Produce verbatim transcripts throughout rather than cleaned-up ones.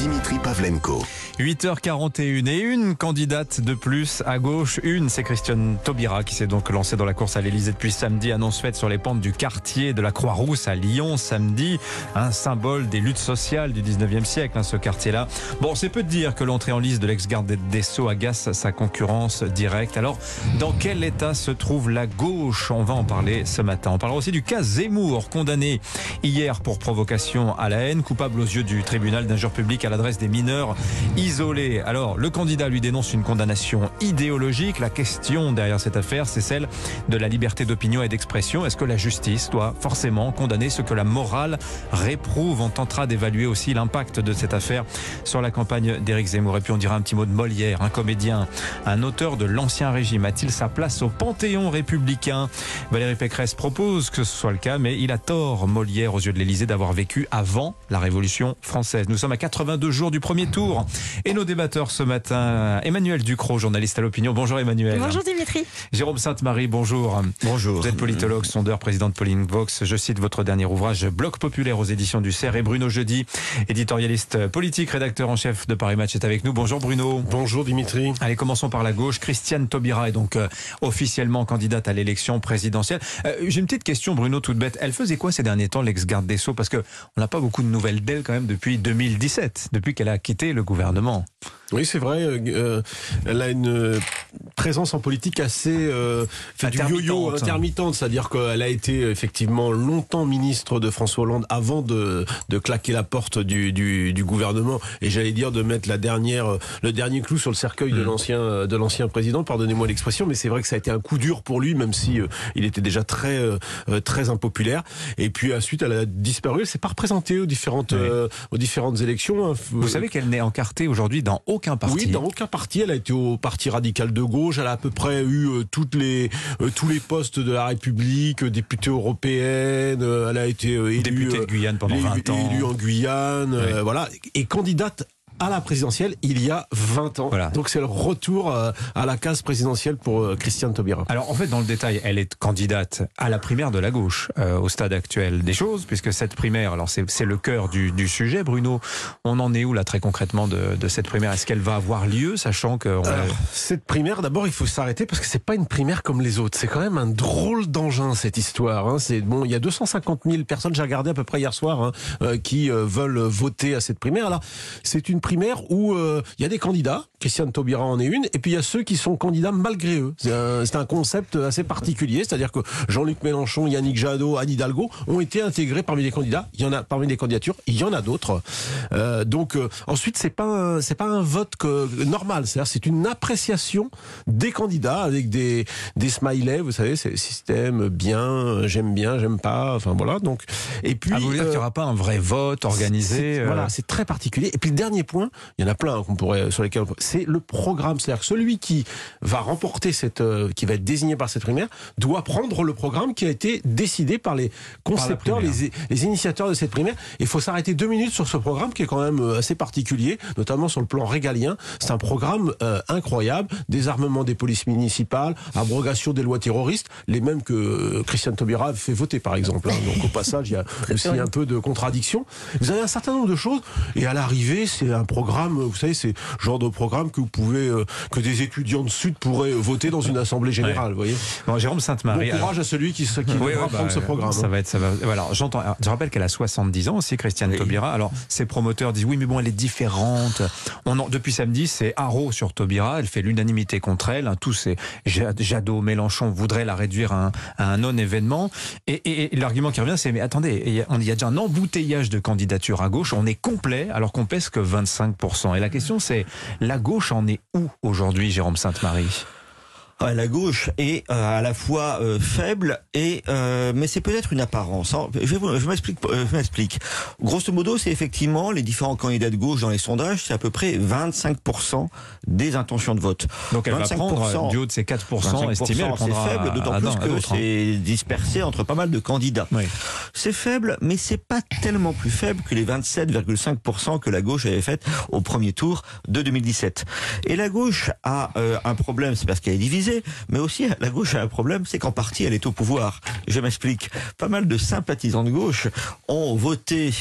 Dimitri Pavlenko. huit heures quarante et une et une candidate de plus à gauche. Une, c'est Christiane Taubira qui s'est donc lancée dans la course à l'Elysée depuis samedi. Annonce faite sur les pentes du quartier de la Croix-Rousse à Lyon samedi. Un symbole des luttes sociales du dix-neuvième siècle, hein, ce quartier-là. Bon, c'est peu de dire que l'entrée en lice de l'ex-garde des Sceaux agace sa concurrence directe. Alors, dans quel état se trouve la gauche? On va en parler ce matin. On parlera aussi du cas Zemmour, condamné hier pour provocation à la haine, coupable aux yeux du tribunal d'injure publique à l'adresse des mineurs isolés. Alors, le candidat lui dénonce une condamnation idéologique. La question derrière cette affaire, c'est celle de la liberté d'opinion et d'expression. Est-ce que la justice doit forcément condamner ce que la morale réprouve? On tentera d'évaluer aussi l'impact de cette affaire sur la campagne d'Éric Zemmour. Et puis on dira un petit mot de Molière, un comédien, un auteur de l'Ancien Régime. A-t-il sa place au Panthéon républicain? Valérie Pécresse propose que ce soit le cas, mais il a tort, Molière, aux yeux de l'Élysée, d'avoir vécu avant la Révolution française. Nous sommes à quatre-vingt-deux jours du premier tour. Et nos débatteurs ce matin, Emmanuel Ducrot, journaliste à l'Opinion. Bonjour Emmanuel. Bonjour Dimitri. Jérôme Sainte-Marie, bonjour. Bonjour. Vous êtes politologue, sondeur, président de Pauline Vox. Je cite votre dernier ouvrage, Bloc populaire aux éditions du Cerf. Et Bruno Jeudi, éditorialiste politique, rédacteur en chef de Paris Match, est avec nous. Bonjour Bruno. Bonjour Dimitri. Allez, commençons par la gauche. Christiane Taubira est donc euh, officiellement candidate à l'élection présidentielle. Euh, J'ai une petite question, Bruno, toute bête. Elle faisait quoi ces derniers temps, l'ex-garde des Sceaux? Parce que on n'a pas beaucoup de nouvelles d'elle quand même depuis deux mille dix-sept, depuis qu'elle a quitté le gouvernement. Oui, c'est vrai. Euh, elle a une présence en politique assez euh, fait du yo-yo, intermittente. C'est-à-dire qu'elle a été effectivement longtemps ministre de François Hollande avant de, de claquer la porte du, du, du gouvernement. Et j'allais dire de mettre la dernière, le dernier clou sur le cercueil mmh. de l'ancien, de l'ancien président. Pardonnez-moi l'expression, mais c'est vrai que ça a été un coup dur pour lui, même si euh, il était déjà très, euh, très impopulaire. Et puis ensuite, elle a disparu. Elle s'est pas représentée aux différentes, oui. euh, aux différentes élections. Hein. Vous savez qu'elle n'est encartée aujourd'hui dans aucun parti. Oui, dans aucun parti. Elle a été au Parti radical de gauche. Elle a à peu près eu euh, toutes les, euh, tous les postes de la République, euh, députée européenne. Euh, elle a été euh, élue, députée de Guyane pendant vingt ans. Élue en Guyane, oui. euh, voilà, et candidate à la présidentielle il y a vingt ans. Voilà. Donc c'est le retour euh, à la case présidentielle pour euh, Christiane Taubira. Alors en fait, dans le détail, elle est candidate à la primaire de la gauche euh, au stade actuel des choses, puisque cette primaire, alors c'est, c'est le cœur du, du sujet, Bruno. On en est où là très concrètement de, de cette primaire? Est-ce qu'elle va avoir lieu, sachant que... On Alors, a... Cette primaire, d'abord, il faut s'arrêter parce que c'est pas une primaire comme les autres. C'est quand même un drôle d'engin cette histoire. Hein. C'est bon, il y a deux cent cinquante mille personnes, j'ai regardé à peu près hier soir, hein, euh, qui euh, veulent voter à cette primaire. Alors c'est une primaire où il euh, y a des candidats, Christiane Taubira en est une, et puis il y a ceux qui sont candidats malgré eux. C'est un, c'est un concept assez particulier, c'est-à-dire que Jean-Luc Mélenchon, Yannick Jadot, Anne Hidalgo ont été intégrés parmi les candidats. Il y en a parmi les candidatures, il y en a d'autres. Euh, donc euh, ensuite c'est pas un, c'est pas un vote que, normal, c'est-à-dire c'est une appréciation des candidats avec des des smileys, vous savez, c'est le système bien, j'aime bien, j'aime pas, enfin voilà. Donc et puis ah, vous voulez dire euh, qu'il n'y aura pas un vrai vote organisé? C'est, euh... Voilà, c'est très particulier. Et puis le dernier point, il y en a plein hein, qu'on pourrait, sur lesquels c'est le programme. C'est-à-dire que celui qui va remporter cette, euh, qui va être désigné par cette primaire, doit prendre le programme qui a été décidé par les concepteurs, par les, les initiateurs de cette primaire. Il faut s'arrêter deux minutes sur ce programme qui est quand même assez particulier, notamment sur le plan régalien. C'est un programme euh, incroyable. Désarmement des polices municipales, abrogation des lois terroristes, les mêmes que euh, Christiane Taubira a fait voter par exemple. Hein. Donc au passage, il y a aussi un peu de contradiction. Vous avez un certain nombre de choses et à l'arrivée, c'est un programme, vous savez, c'est le genre de programme que vous pouvez, euh, que des étudiants de Sud pourraient voter dans une assemblée générale, vous voyez. Bon, Jérôme Sainte-Marie. Bon courage alors... à celui qui, qui oui, devra ouais, prendre bah, ce programme. Ça va être, ça va. Voilà, j'entends. Je rappelle qu'elle a soixante-dix ans aussi, Christiane oui. Taubira. Alors, ses promoteurs disent oui, mais bon, elle est différente. On en, depuis samedi, c'est haro sur Taubira. Elle fait l'unanimité contre elle. Hein, tous ces Jadot, Mélenchon voudraient la réduire à un, à un non-événement. Et, et, et l'argument qui revient, c'est mais attendez, il y, a, il y a déjà un embouteillage de candidatures à gauche. On est complet, alors qu'on pèse que vingt-cinq pour cent. Et la question, c'est la gauche en est où aujourd'hui, Jérôme Sainte-Marie? La gauche est euh, à la fois euh, faible et euh, mais c'est peut-être une apparence. Je, vais vous, je m'explique. Je m'explique. Grosso modo, c'est effectivement les différents candidats de gauche dans les sondages, c'est à peu près vingt-cinq pour cent des intentions de vote. Donc elle va prendre du haut de ces quatre pour cent estimés. Elle prendra c'est faible, d'autant à, à, plus à que c'est dispersé entre pas mal de candidats. Oui. C'est faible, mais c'est pas tellement plus faible que les vingt-sept virgule cinq pour cent que la gauche avait fait au premier tour de deux mille dix-sept. Et la gauche a euh, un problème, c'est parce qu'elle est divisée. Mais aussi, la gauche a un problème, c'est qu'en partie, elle est au pouvoir. Je m'explique. Pas mal de sympathisants de gauche ont voté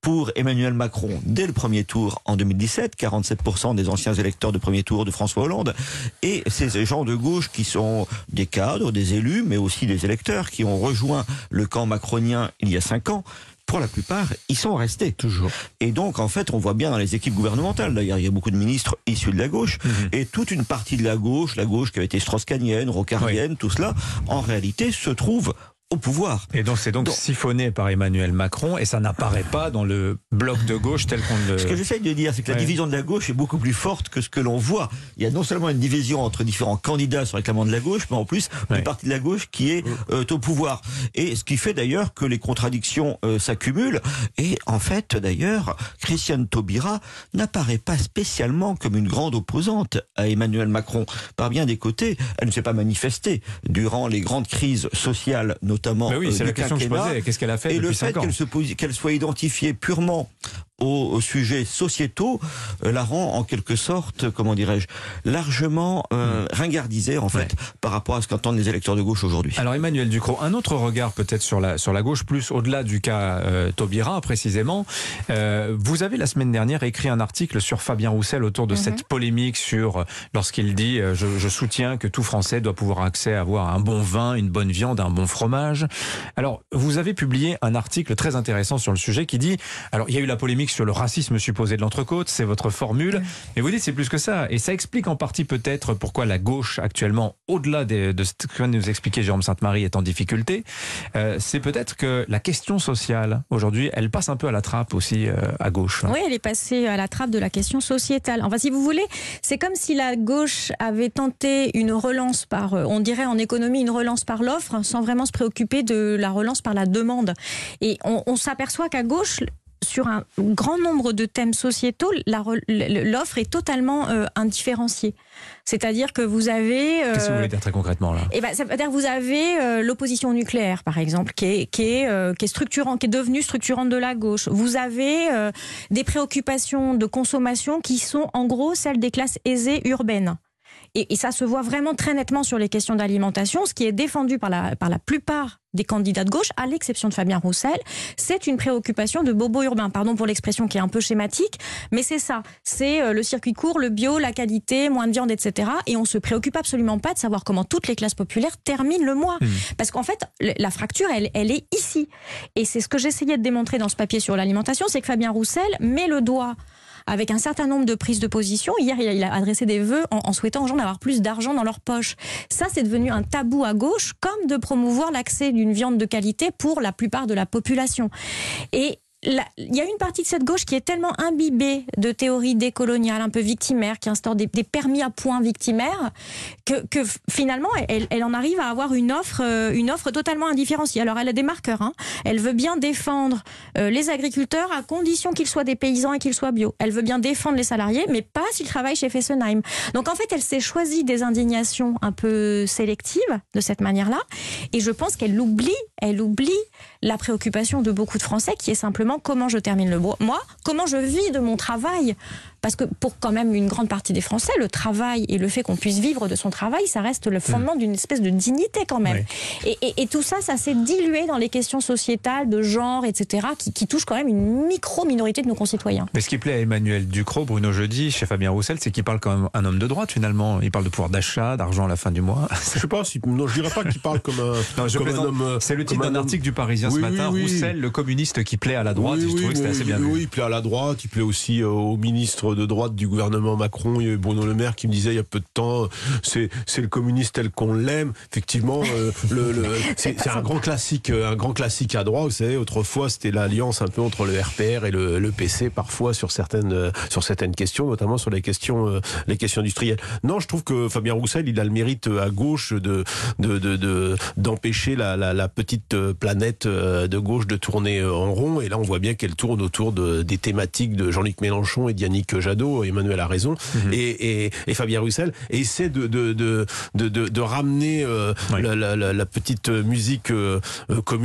pour Emmanuel Macron dès le premier tour en deux mille dix-sept, quarante-sept pour cent des anciens électeurs de premier tour de François Hollande, et ces gens de gauche qui sont des cadres, des élus, mais aussi des électeurs qui ont rejoint le camp macronien il y a cinq ans, pour la plupart, ils sont restés. Toujours. Et donc, en fait, on voit bien dans les équipes gouvernementales, d'ailleurs, il y a beaucoup de ministres issus de la gauche, mmh. et toute une partie de la gauche, la gauche qui avait été strauss-kahnienne, rocardienne, oui. tout cela, en réalité, se trouve au pouvoir. Et donc c'est donc, donc siphonné par Emmanuel Macron et ça n'apparaît pas dans le bloc de gauche tel qu'on le... Ce que j'essaie de dire, c'est que la ouais. division de la gauche est beaucoup plus forte que ce que l'on voit. Il y a non seulement une division entre différents candidats sur les réclamants de la gauche, mais en plus ouais. une partie de la gauche qui est euh, au pouvoir. Et ce qui fait d'ailleurs que les contradictions euh, s'accumulent. Et en fait, d'ailleurs, Christiane Taubira n'apparaît pas spécialement comme une grande opposante à Emmanuel Macron. Par bien des côtés, elle ne s'est pas manifestée durant les grandes crises sociales, notamment Mais oui, c'est euh, la question que je posais. Qu'est-ce qu'elle a fait et depuis le fait qu'elle, se pose, qu'elle soit identifiée purement aux, aux sujets sociétaux euh, la rend en quelque sorte, comment dirais-je, largement euh, ringardisée en fait ouais. par rapport à ce qu'entendent les électeurs de gauche aujourd'hui. Alors Emmanuel Ducrot, un autre regard peut-être sur la sur la gauche, plus au-delà du cas euh, Taubira précisément. Euh, vous avez la semaine dernière écrit un article sur Fabien Roussel autour de mm-hmm. cette polémique sur euh, lorsqu'il dit euh, je, je soutiens que tout Français doit pouvoir accès à avoir un bon vin, une bonne viande, un bon fromage. Alors vous avez publié un article très intéressant sur le sujet qui dit alors il y a eu la polémique sur le racisme supposé de l'entrecôte, c'est votre formule, mais vous dites c'est plus que ça, et ça explique en partie peut-être pourquoi la gauche actuellement, au-delà de, de ce que vient de nous expliquer Jérôme Sainte-Marie, est en difficulté. Euh, c'est peut-être que la question sociale aujourd'hui, elle passe un peu à la trappe aussi euh, à gauche. Oui, elle est passée à la trappe de la question sociétale. Enfin, si vous voulez, c'est comme si la gauche avait tenté une relance par, on dirait en économie, une relance par l'offre, sans vraiment se préoccuper de la relance par la demande. Et on, on s'aperçoit qu'à gauche, sur un grand nombre de thèmes sociétaux, la, l'offre est totalement euh, indifférenciée. C'est-à-dire que vous avez... Euh, Qu'est-ce que vous voulez dire très concrètement là ? Eh ben, ça veut dire que vous avez euh, l'opposition nucléaire, par exemple, qui est, qui est, euh, qui est structurante, qui est devenue structurante de la gauche. Vous avez euh, des préoccupations de consommation qui sont en gros celles des classes aisées urbaines. Et, et ça se voit vraiment très nettement sur les questions d'alimentation. Ce qui est défendu par la, par la plupart des candidats de gauche, à l'exception de Fabien Roussel, c'est une préoccupation de bobo urbain. Pardon pour l'expression qui est un peu schématique, mais c'est ça. C'est le circuit court, le bio, la qualité, moins de viande, et cetera. Et on se préoccupe absolument pas de savoir comment toutes les classes populaires terminent le mois. Mmh. Parce qu'en fait, la fracture, elle, elle est ici. Et c'est ce que j'essayais de démontrer dans ce papier sur l'alimentation, c'est que Fabien Roussel met le doigt avec un certain nombre de prises de position. Hier, il a adressé des vœux en, en souhaitant aux gens d'avoir plus d'argent dans leur poche. Ça, c'est devenu un tabou à gauche, comme de promouvoir l'accès d'une viande de qualité pour la plupart de la population. Et il y a une partie de cette gauche qui est tellement imbibée de théories décoloniales, un peu victimaires, qui instaure des, des permis à points victimaires, que, que finalement, elle, elle en arrive à avoir une offre, une offre totalement indifférenciée. Alors, elle a des marqueurs. Hein. Elle veut bien défendre euh, les agriculteurs à condition qu'ils soient des paysans et qu'ils soient bio. Elle veut bien défendre les salariés, mais pas s'ils travaillent chez Fessenheim. Donc, en fait, elle s'est choisie des indignations un peu sélectives de cette manière-là. Et je pense qu'elle oublie, elle oublie la préoccupation de beaucoup de Français qui est simplement comment je termine le mois, comment je vis de mon travail. Parce que pour quand même une grande partie des Français, le travail et le fait qu'on puisse vivre de son travail, ça reste le fondement mmh. d'une espèce de dignité quand même. Oui. Et, et, et tout ça, ça s'est dilué dans les questions sociétales, de genre, et cetera, qui, qui touchent quand même une micro-minorité de nos concitoyens. Mais ce qui plaît à Emmanuel Ducrot, Bruno Jeudi, chez Fabien Roussel, c'est qu'il parle quand même un homme de droite finalement. Il parle de pouvoir d'achat, d'argent à la fin du mois. Je sais pas, si, non, je dirais pas qu'il parle comme un, non, je comme un homme... C'est le titre d'un article du Parisien oui, ce matin, oui, oui. Roussel, le communiste qui plaît à la droite. Oui, je trouvais oui, que c'était assez bien oui, vu. Oui, il plaît à la droite, il plaît aussi au ministre de droite du gouvernement Macron. Il y a Bruno Le Maire qui me disait il y a peu de temps, c'est, c'est le communiste tel qu'on l'aime. Effectivement, euh, le, le, c'est, c'est un grand classique, un grand classique à droite. Vous savez, autrefois, c'était l'alliance un peu entre le R P R et le, le P C, parfois sur certaines, sur certaines questions, notamment sur les questions, euh, les questions industrielles. Non, je trouve que Fabien Roussel, il a le mérite à gauche de, de, de, de d'empêcher la, la, la petite planète de gauche de tourner en rond. Et là, on voit bien qu'elle tourne autour de, des thématiques de Jean-Luc Mélenchon et d'Yannick Jadot. Emmanuel a raison. Mmh. Et, et, et Fabien Roussel essaie de, de, de, de, de, de ramener euh, oui. la, la, la petite musique euh, communiste,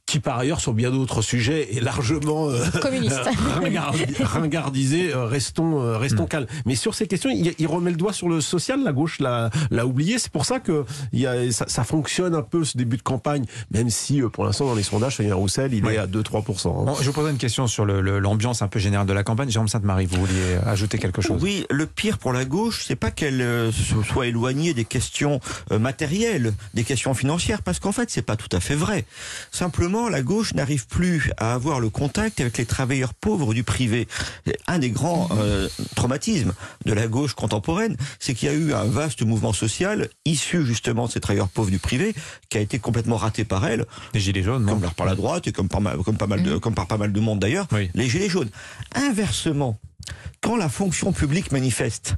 qui par ailleurs sur bien d'autres sujets est largement euh, communiste, ringardisé, ringardisé euh, restons, euh, restons mmh. calmes. Mais sur ces questions, il, il remet le doigt sur le social, la gauche l'a, l'a oublié, c'est pour ça que il y a, ça, ça fonctionne un peu ce début de campagne, même si euh, pour l'instant dans les sondages, Fabien Roussel, il oui. est à deux à trois pour cent. Hein. Bon, je vous poserai une question sur le, le, l'ambiance un peu générale de la campagne. Jérôme Sainte-Marie, vous vouliez ajouter quelque chose? Oui, le pire pour la gauche, c'est pas qu'elle euh, soit éloignée des questions euh, matérielles, des questions financières, parce qu'en fait, c'est pas tout à fait vrai. Simplement, la gauche n'arrive plus à avoir le contact avec les travailleurs pauvres du privé. Un des grands euh, traumatismes de la gauche contemporaine, c'est qu'il y a eu un vaste mouvement social issu justement de ces travailleurs pauvres du privé, qui a été complètement raté par elle. Les gilets jaunes, comme par la droite et comme par, comme pas mal de, comme par pas mal de monde d'ailleurs. Oui. Les gilets jaunes. Inversement, quand la fonction publique manifeste,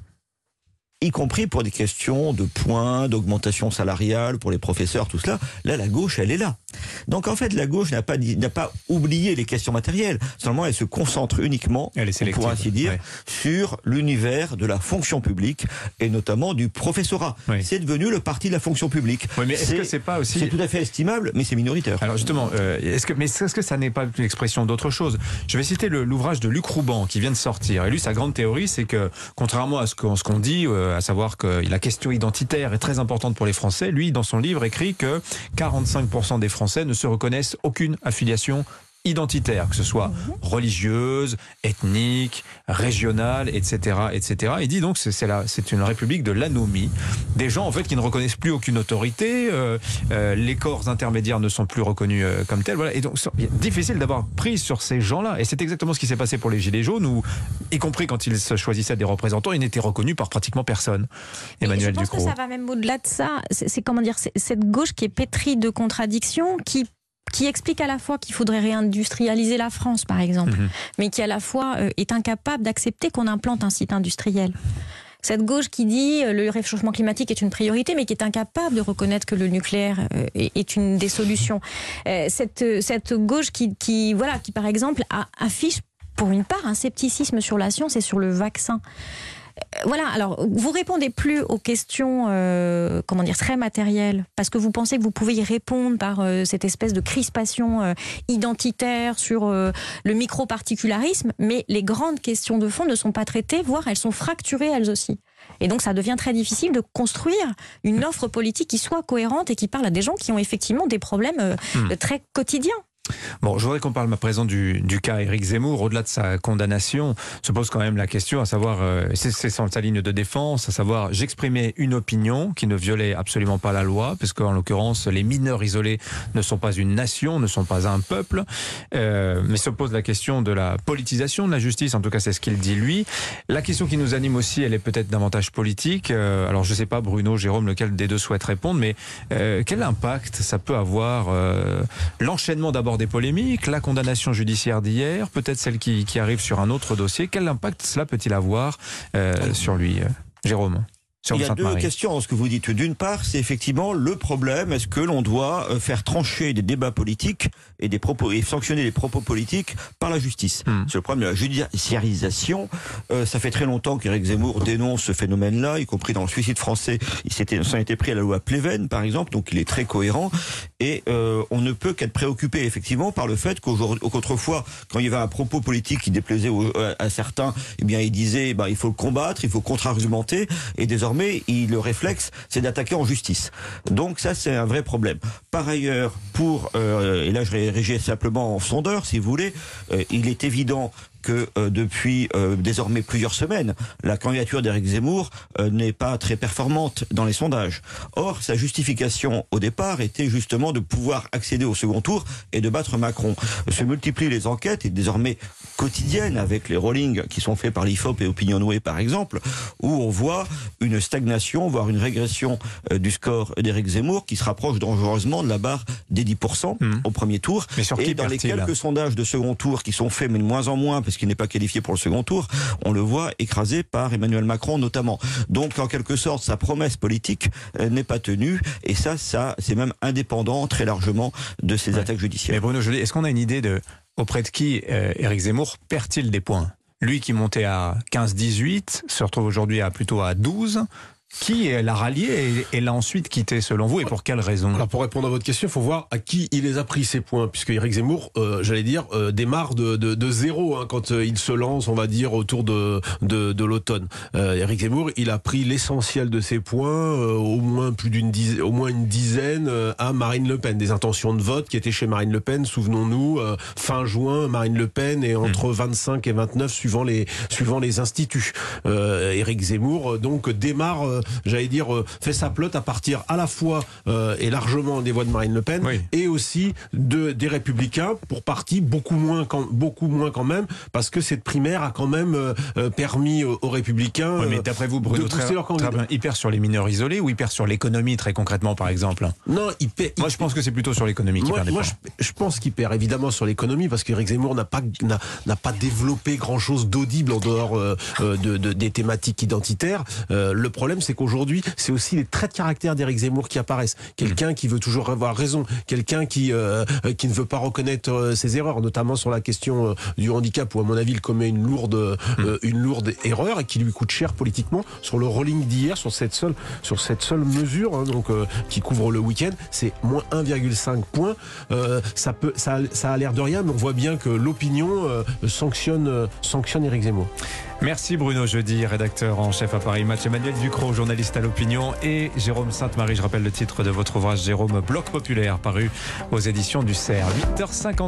y compris pour des questions de points, d'augmentation salariale pour les professeurs, tout cela, là, la gauche, elle est là. Donc, en fait, la gauche n'a pas, n'a pas oublié les questions matérielles. Seulement, elle se concentre uniquement, pour ainsi dire, ouais. sur l'univers de la fonction publique et notamment du professorat. Oui. C'est devenu le parti de la fonction publique. Oui, mais est-ce c'est, que c'est pas aussi... C'est tout à fait estimable, mais c'est minoritaire. Alors, justement, euh, est-ce que, mais est-ce que ça n'est pas l'expression d'autre chose? Je vais citer le, l'ouvrage de Luc Rouban qui vient de sortir. Et lui, sa grande théorie, c'est que, contrairement à ce qu'on, ce qu'on dit, euh, à savoir que la question identitaire est très importante pour les Français, lui, dans son livre, écrit que quarante-cinq pour cent des Français ne se reconnaissent aucune affiliation identitaire, que ce soit religieuse, ethnique, régionale, et cetera, et cetera. Il dit donc que c'est, la, c'est une république de l'anomie. Des gens, en fait, qui ne reconnaissent plus aucune autorité, euh, euh, les corps intermédiaires ne sont plus reconnus euh, comme tels. Voilà. Et donc, c'est difficile d'avoir prise sur ces gens-là. Et c'est exactement ce qui s'est passé pour les Gilets jaunes, où, y compris quand ils se choisissaient des représentants, ils n'étaient reconnus par pratiquement personne. Emmanuel Ducrot. Je pense que ça va même au-delà de ça. C'est, c'est comment dire, c'est, cette gauche qui est pétrie de contradictions, qui qui explique à la fois qu'il faudrait réindustrialiser la France, par exemple, mmh. mais qui à la fois euh, est incapable d'accepter qu'on implante un site industriel. Cette gauche qui dit euh, le réchauffement climatique est une priorité, mais qui est incapable de reconnaître que le nucléaire euh, est une des solutions. Euh, cette, cette gauche qui, qui, voilà, qui, par exemple, a, affiche pour une part un scepticisme sur la science et sur le vaccin. Voilà, alors vous répondez plus aux questions euh, comment dire, très matérielles parce que vous pensez que vous pouvez y répondre par euh, cette espèce de crispation euh, identitaire sur euh, le micro-particularisme, mais les grandes questions de fond ne sont pas traitées, voire elles sont fracturées elles aussi. Et donc ça devient très difficile de construire une offre politique qui soit cohérente et qui parle à des gens qui ont effectivement des problèmes euh, mmh. très quotidiens. Bon, je voudrais qu'on parle à présent du, du cas Éric Zemmour. Au-delà de sa condamnation, se pose quand même la question, à savoir, euh, c'est, c'est sa ligne de défense, à savoir, j'exprimais une opinion qui ne violait absolument pas la loi, parce qu'en l'occurrence, les mineurs isolés ne sont pas une nation, ne sont pas un peuple. Euh, mais se pose la question de la politisation de la justice, en tout cas c'est ce qu'il dit lui. La question qui nous anime aussi, elle est peut-être davantage politique. Euh, alors je ne sais pas, Bruno, Jérôme, lequel des deux souhaite répondre, mais euh, quel impact ça peut avoir euh, l'enchaînement d'abord des polémiques, la condamnation judiciaire d'hier, peut-être celle qui, qui arrive sur un autre dossier. Quel impact cela peut-il avoir euh, sur lui, euh, Jérôme? Il y a deux questions dans ce que vous dites. D'une part, c'est effectivement le problème, est-ce que l'on doit faire trancher des débats politiques et des propos et sanctionner les propos politiques par la justice. Mmh. C'est le problème de la judiciarisation. Euh, ça fait très longtemps qu'Éric Zemmour dénonce ce phénomène-là, y compris dans le suicide français. Il s'était, s'en était pris à la loi Pleven, par exemple, donc il est très cohérent. Et euh, on ne peut qu'être préoccupé, effectivement, par le fait qu'aujourd'hui, qu'autrefois, quand il y avait un propos politique qui déplaisait aux, à certains, eh bien, il disait, bah, il faut le combattre, il faut contre-argumenter, et désormais, mais il, le réflexe, c'est d'attaquer en justice. Donc ça, c'est un vrai problème. Par ailleurs, pour, euh, et là je réagis simplement en sondeur, si vous voulez, euh, il est évident que euh, depuis euh, désormais plusieurs semaines, la candidature d'Éric Zemmour euh, n'est pas très performante dans les sondages. Or, sa justification au départ était justement de pouvoir accéder au second tour et de battre Macron. Se multiplient les enquêtes, et désormais quotidiennes, avec les rollings qui sont faits par l'I F O P et Opinionway par exemple, où on voit une stagnation, voire une régression euh, du score d'Éric Zemmour qui se rapproche dangereusement de la barre des dix pour cent mmh. au premier tour. Mais sur et dans les quelques sondages de second tour qui sont faits, mais de moins en moins, parce qu'il n'est pas qualifié pour le second tour, on le voit écrasé par Emmanuel Macron notamment. Donc en quelque sorte, sa promesse politique euh, n'est pas tenue, et ça, ça c'est même indépendant très largement de ces ouais. attaques judiciaires. Mais Bruno Joly, est-ce qu'on a une idée de auprès de qui euh, Éric Zemmour perd-il des points? Lui qui montait à quinze dix-huit se retrouve aujourd'hui à plutôt à douze. Qui l'a rallié et, et l'a ensuite quitté selon vous et pour quelles raisons? Alors pour répondre à votre question, il faut voir à qui il les a pris ces points, puisque Éric Zemmour, euh, j'allais dire, euh, démarre de, de, de zéro hein, quand euh, il se lance, on va dire, autour de, de, de l'automne. Euh, Éric Zemmour, il a pris l'essentiel de ses points, euh, au moins plus d'une dizaine, au moins une dizaine euh, à Marine Le Pen, des intentions de vote qui étaient chez Marine Le Pen. Souvenons-nous, euh, fin juin, Marine Le Pen est entre mmh. vingt-cinq et vingt-neuf suivant les suivant les instituts. Euh, Éric Zemmour donc démarre, euh, j'allais dire, euh, fait sa pelote à partir à la fois euh, et largement des voix de Marine Le Pen oui. et aussi de des Républicains pour partie beaucoup moins quand beaucoup moins quand même parce que cette primaire a quand même euh, permis aux, aux Républicains. Oui, mais d'après vous, Bruno, de pousser leur candidat. Il perd sur les mineurs isolés ou il perd sur l'économie très concrètement par exemple? Non, il perd. Moi, je pense que c'est plutôt sur l'économie qu'il moi, perd des moi, points. Je, je pense qu'il perd évidemment sur l'économie parce qu'Éric Zemmour n'a pas n'a, n'a pas développé grand chose d'audible en dehors euh, de, de des thématiques identitaires. Euh, le problème, c'est qu'aujourd'hui, c'est aussi les traits de caractère d'Éric Zemmour qui apparaissent. Quelqu'un mmh. qui veut toujours avoir raison, quelqu'un qui euh, qui ne veut pas reconnaître euh, ses erreurs, notamment sur la question euh, du handicap, où à mon avis il commet une lourde mmh. euh, une lourde erreur et qui lui coûte cher politiquement. Sur le rolling d'hier, sur cette seule sur cette seule mesure, hein, donc euh, qui couvre le week-end, c'est moins un virgule cinq points. Euh, ça peut ça ça a l'air de rien, mais on voit bien que l'opinion euh, sanctionne euh, sanctionne Éric Zemmour. Merci Bruno Jeudi, rédacteur en chef à Paris Match, Emmanuel Ducrot, journaliste à l'Opinion, et Jérôme Sainte-Marie. Je rappelle le titre de votre ouvrage, Jérôme, Bloc populaire, paru aux éditions du Cerf. huit heures cinquante.